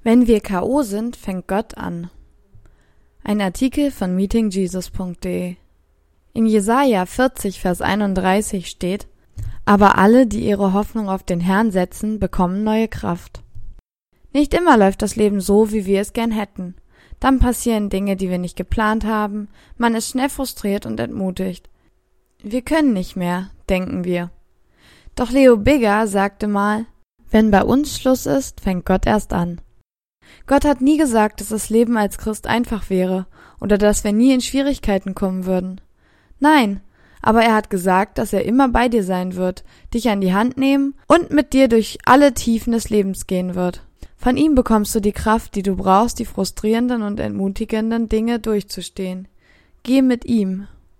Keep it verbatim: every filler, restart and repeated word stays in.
Wenn wir K O sind, fängt Gott an. Ein Artikel von meeting jesus punkt de. In Jesaja vierzig, Vers einunddreißig steht: Aber alle, die ihre Hoffnung auf den Herrn setzen, bekommen neue Kraft. Nicht immer läuft das Leben so, wie wir es gern hätten. Dann passieren Dinge, die wir nicht geplant haben, man ist schnell frustriert und entmutigt. Wir können nicht mehr, denken wir. Doch Leo Bigger sagte mal: Wenn bei uns Schluss ist, fängt Gott erst an. Gott hat nie gesagt, dass das Leben als Christ einfach wäre oder dass wir nie in Schwierigkeiten kommen würden. Nein, aber er hat gesagt, dass er immer bei dir sein wird, dich an die Hand nehmen und mit dir durch alle Tiefen des Lebens gehen wird. Von ihm bekommst du die Kraft, die du brauchst, die frustrierenden und entmutigenden Dinge durchzustehen. Geh mit ihm.